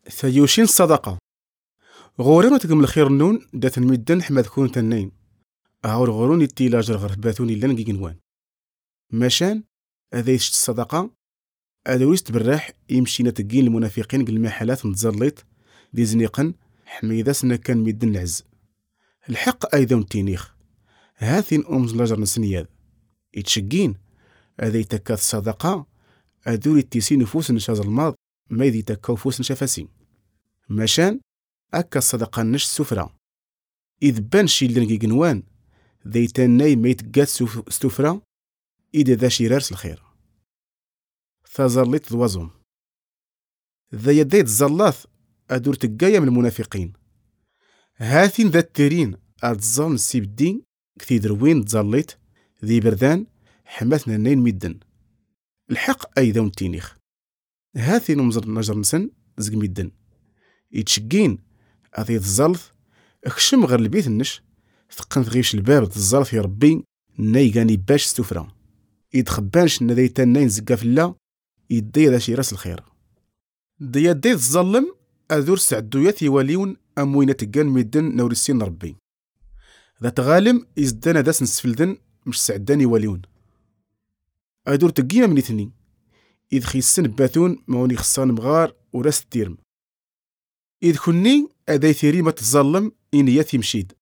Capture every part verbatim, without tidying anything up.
ثيوشين الصدقة غورين وتقم الخير النون دات الميدان حماد كون تنين أهور غورون يتيلاجر غرفباتون إلا نقيقنوان ماشان هذا يشت الصدقة هذا ويست بالراح يمشينا تقين المنافقين قل المحلات نتزليط دي زنيقن حميدة سنا كان ميدان العز الحق أيضا تينيخ هاثين أمز لاجر نسنياد يتشقين هذا يتكاث الصدقة هذول يتيسين نفوس نشاز الماض ما يدي تكاو فوس نشافاسين ماشان أكا الصدقة نش السفرة إذ بان شي اللي نقيقنوان ذي تاناي ما يتقات ستفرة إذا ذا شرارس الخير ثازرليت ذوازهم ذا يديت الزلاث أدور تقايا من المنافقين هاثين ذا التيرين أتظن السيب الدين كثي دروين تزليت ذي بردان حماثنا نين ميدن الحق أيضا ونتينيخ هاثين ومزر نجر نسن زق ميدن يتشقين أذي تزلث اخشم غير البيت النش ثقن ثغيش الباب تزلث يا ربي نايقاني باش ستفرا يتخبانش ان ذي تنين زقا في الله يدي ذا شي راس الخير دي يدي تظلم أذور سعدويات يواليون أموين تقان ميدن نورسين ربي ذا تغالم يزدانا داس نسفلدن مش سعدان يواليون أدور تقينا من اثنين إذ خيسن باثون موني خصان مغار وراس التيرم إذ كني أداي ثيري ما تظلم إنيات يمشيد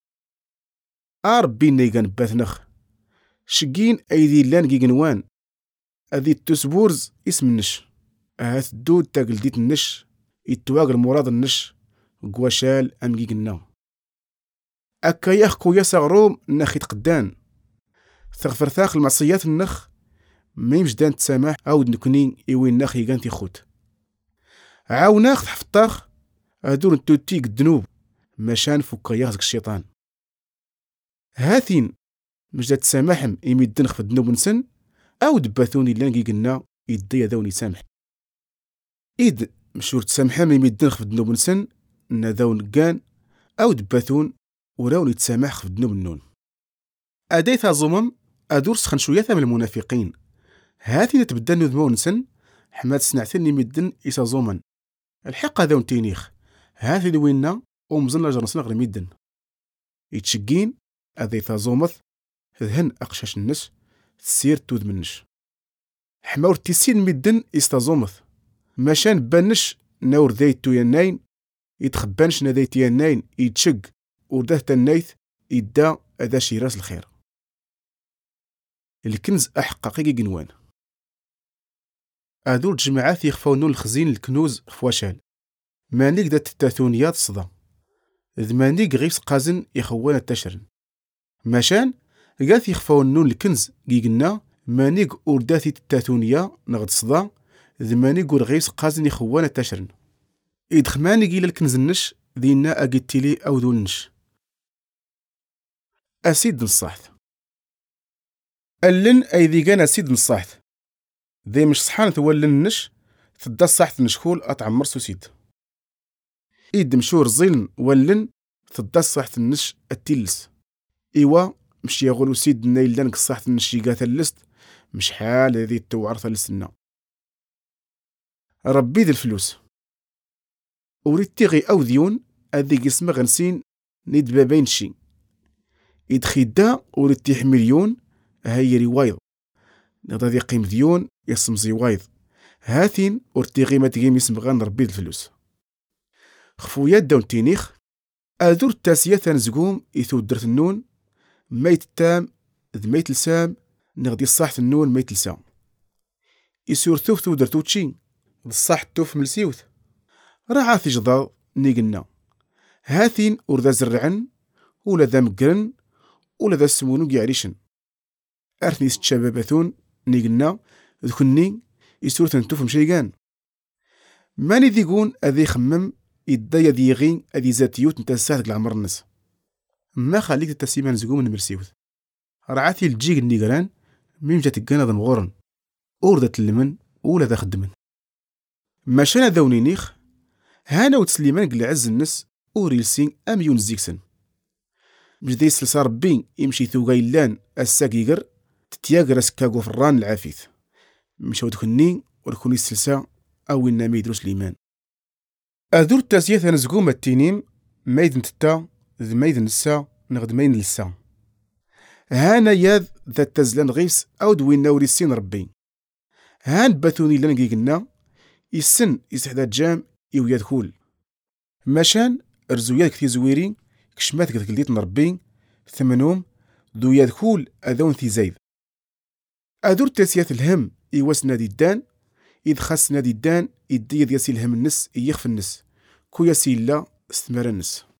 أربي نيقان باثنخ شقين أيدي لان جيجنوان أذي التسبورز اسم النش أهات الدود تاقل ديت النش يتواقل مراد النش قواشال أم جيجنا أكا يخكو يسغروم نخي تقدان ثغفر ثاخ المعصيات النخ ميمجدان تسامح أود نكنين إوين نخي يقان تيخوت عاوناخ حفطاخ أدور نتوتيك الدنوب مشان فوكا يغزك الشيطان هاثين مجدات تسامحم يميدن خف الدنوب نسن أو دباثوني لانقي قلنا يدي ذوني سامح إذ مشور تسامحم يميدن خف الدنوب نسن نذون قان أو دباثون وراوني تسامح خف الدنوب النون أديثا زمم أدور سخن شوية من المنافقين هاثين تبدأ نذمو نسن حماد سنعتين يميدن إسا زومن الحق ذون تينيخ هاثين وينا ومزن لاجر نسن غير ميدن يتشقين أديثا زومث ذهن أقشاش النس تسير تود منش حماور تيسين ميدن إستازومث ماشان بانش نور ذيت يناين يتخبانش نذيت يناين يتشق ورده تنايث يدا أذا شي راس الخير الكنز أحقاقي قنوان أذول جماعات يخفونون الخزين الكنوز فواشال مانيك دات التاثونيات صدا ذمانيك غيس قازن يخوانا التشرن ماشان قاث يخفون نون الكنز قيقنا مانيق أورداثي التاثونية نغد صدا ذمانيق ورغيس قازن يخوانا التشرن إدخمانيق إلى الكنز النش ذينا أقتلي أو ذو النش أسيد نصاحث ألن أي ذي كان أسيد نصاحث ذي مش صحان تولن النش تدا الصاحث نشكول أطعمر سوسيد إيد مشور زين ولن تدا الصاحث النش التلس إيوا مش يقولوا سيد نايل لانك الصاحث النشيقات اللست مش حال هذه التوعرثة لسنا ربي ذي الفلوس وريد تيغي أو ذيون أذي قسمة غنسين نيد بابين شي إدخيدا وريد تيح مليون هاي روايض نغدا ذي قيم ديون يسم زوايض هاثين ورتيغي ما تقيم يسم غان ربي ذي الفلوس خفويات دون تينيخ أذور التاسية تنزقوم إثو درت النون ميت التام ذ ميت لسام نغدي الصاحت النون ميت لسام يسور ثوف ثو درتو تشي ذ الصاحت توف ملسيوث راه في جضاض نيقنا هاثين ورذا زرعن ولا ذا مقرن ولا ذا سمونو قيعريشن أرثني ست شباباثون نيقنا ذكني يسور تنتوف مشيقان ماني ذيقون أذي خمم يدايا ذيغين أذي زاتيوت نتا ساهدك العمر الناس ما خليك تتسيمان زقوم من مرسيوث رعاتي الجيق النيقران ميم جات قانا ذا مغورن أوردة اللمن ولا ذا خدمن ماشانا ذوني نيخ هانا وتسليمان قل عز النس أوريلسين أم يون زيكسن مجدي سلسار بين يمشي ثوغايلان الساقيقر تتياقر اسكاقو فران العافيث مشاو دخنين وركوني السلسا أو إنا ميدروس ليمان أذور التاسية نزقوم التينيم مايدن تتا ذ مايدن نسا نغد ماين لسا. هانا ياذ ذا تزلان غيس أو دوين ناوري السين ربي. هان باثوني لنقي قلنا يسن يسحدا جام إو يدخول. ماشان رزو ياذ كثي زويري كشمات قد قليت نربي ثمنوم ذو يدخول أذون ثي زايد. أذور التاسية الهم إيواس نادي الدان إذ خاص نادي الدان يدي ياسي الهم النس يخف النس كو ياسي لا استمر النس.